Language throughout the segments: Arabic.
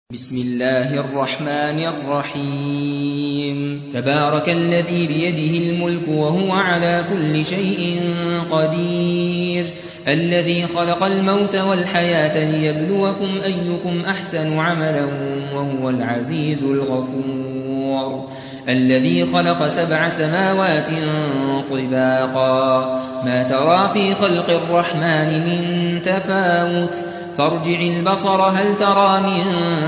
بسم الله الرحمن الرحيم تبارك الذي بيده الملك وهو على كل شيء قدير الذي خلق الموت والحياة ليبلوكم أيكم أحسن عملا وهو العزيز الغفور الذي خلق 7 سماوات طباقا ما ترى في خلق الرحمن من تفاوت فارجع البصر هل ترى من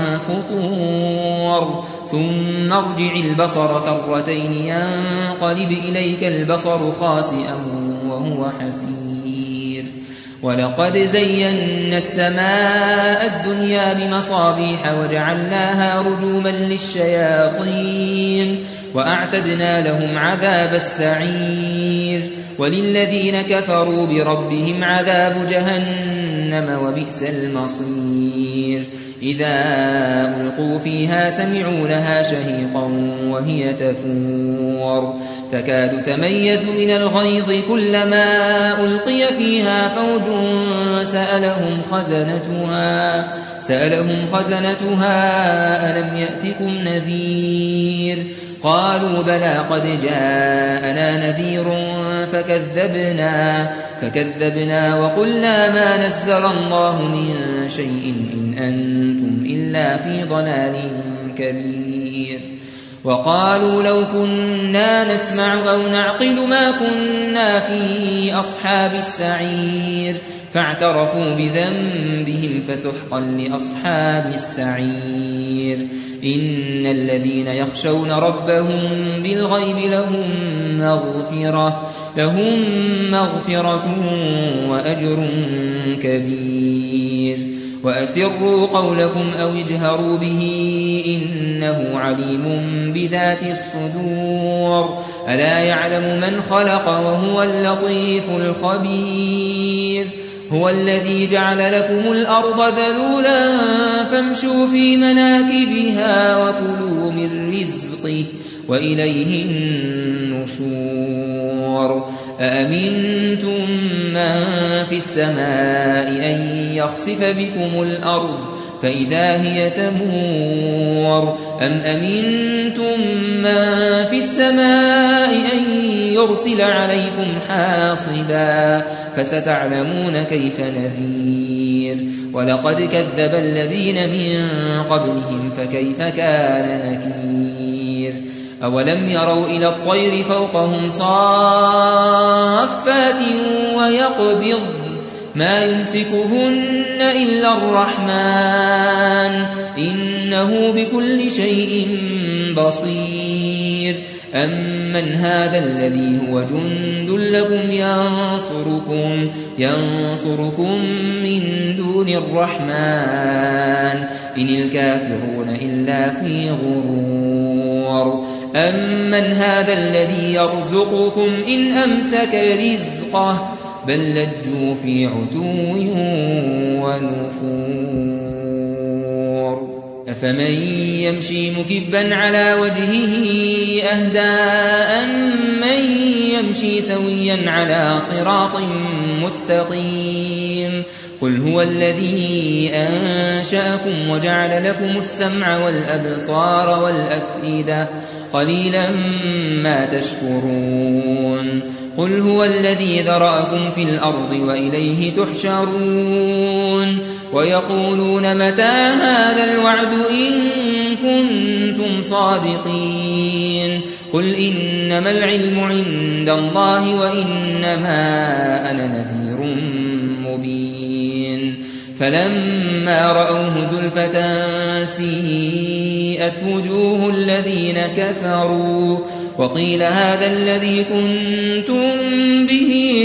فطور ثم ارجع البصر كرتين ينقلب إليك البصر خاسئا وهو حسير ولقد زينا السماء الدنيا بمصابيح وجعلناها رجوما للشياطين وأعتدنا لهم عذاب السعير وللذين كفروا بربهم عذاب جهنم وبئس المصير إذا ألقوا فيها سمعوا لها شهيقا وهي تفور تكاد تميز من الغيظ كلما ألقي فيها فوج سألهم خزنتها ألم يأتكم نذير قالوا بلى قد جاءنا نذير فكذبنا وقلنا ما نزل الله من شيء إن أنتم إلا في ضلال كبير وقالوا لو كنا نسمع أو نعقل ما كنا في أصحاب السعير فاعترفوا بذنبهم فسحقا لأصحاب السعير إن الذين يخشون ربهم بالغيب لهم مغفرة وأجر كبير وأسروا قولكم أو اجهروا به إنه عليم بذات الصدور ألا يعلم من خلق وهو اللطيف الخبير هو الذي جعل لكم الأرض ذلولا فامشوا في مناكبها وكلوا من رزقه وإليه النشور أأمنتم من في السماء أن يخسف بكم الأرض فإذا هي تمور أم أمنتم من في السماء أن يرسل عليكم حاصبا فستعلمون كيف نذير ولقد كذب الذين من قبلهم فكيف كان نكير أولم يروا إلى الطير فوقهم صافات ويقبض ما يمسكهن إلا الرحمن إنه بكل شيء بصير أمن هذا الذي هو جند لكم ينصركم من دون الرحمن إن الكافرون إلا في غرور أمن هذا الذي يرزقكم إن أمسك رزقه بل لجوا في عتو ونفور أفمن يمشي مكبا على وجهه أهدى أمن يمشي سويا على صراط مستقيم قل هو الذي أنشأكم وجعل لكم السمع والأبصار والأفئدة قليلا ما تشكرون قل هو الذي ذرأكم في الأرض وإليه تحشرون ويقولون متى هذا الوعد إن كنتم صادقين قل إنما العلم عند الله وإنما أنا نذير مبين فلما رأوه زلفة سيئت وجوه الذين كفروا وقيل هذا الذي كنتم به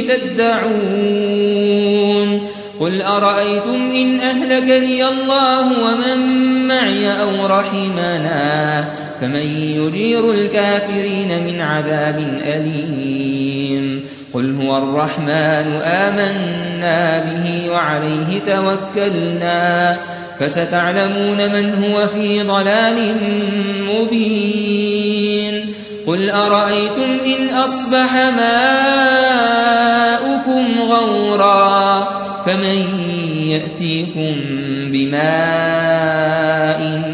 تدعون قل أرأيتم إن أهلكني الله ومن معي أو رحمنا فمن يجير الكافرين من عذاب أليم قل هو الرحمن آمنا به وعليه توكلنا فستعلمون من هو في ضلال مبين قل أرأيتم إن أصبح ماؤكم غورا فمن يأتيكم بماء